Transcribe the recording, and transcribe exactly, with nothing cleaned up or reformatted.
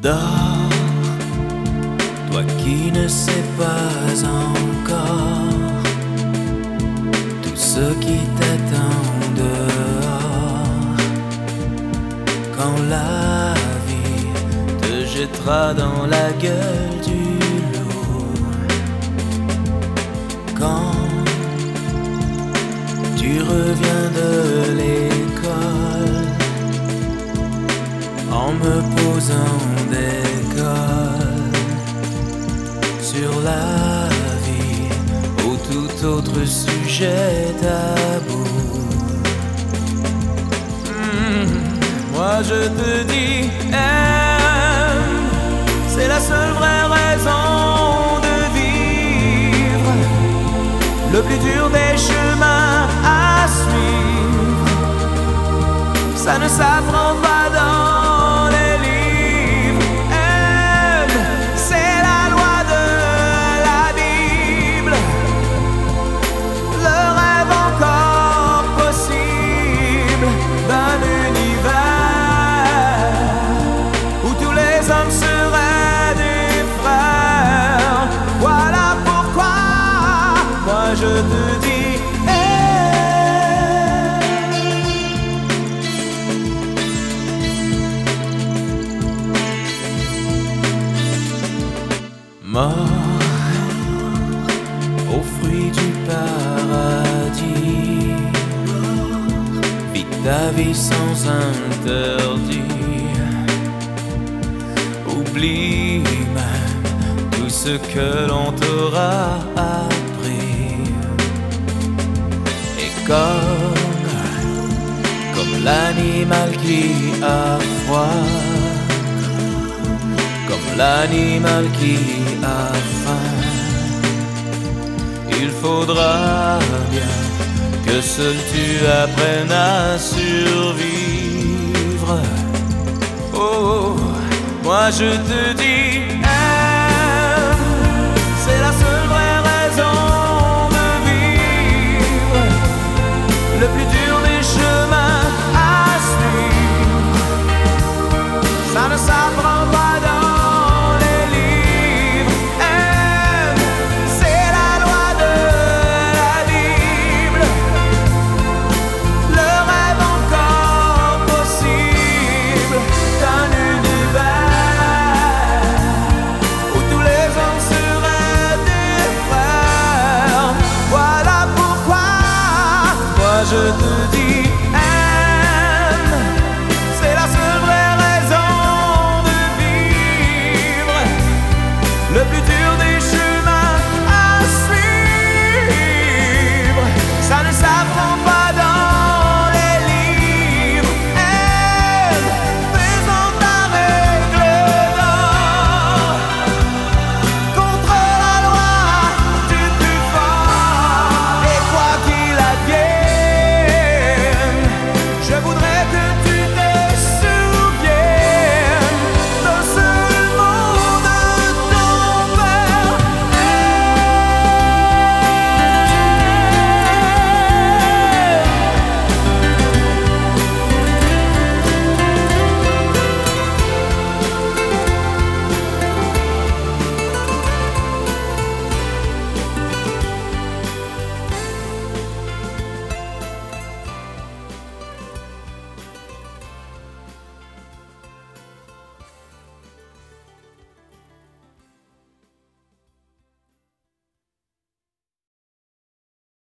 Dors, toi qui ne sais pas encore tout ce qui t'attend dehors. Quand la vie te jettera dans la gueule du loup, quand tu reviens de l'école en me posant des cols sur la vie ou tout autre sujet tabou. Mmh, moi je te dis, aime, c'est la seule vraie raison de vivre. Le plus dur des chemins à suivre, ça ne s'apprend pas dans les livres. Aime, c'est la loi de la Bible. Le rêve encore possible d'un univers où tous les hommes seraient des frères. Voilà pourquoi moi je te dis, mort aux fruits du paradis, vis ta vie sans interdit. Oublie même tout ce que l'on t'aura appris. Et comme, comme l'animal qui a froid, comme l'animal qui a faim, il faudra bien que seul tu apprennes à survivre. Oh, moi je te dis,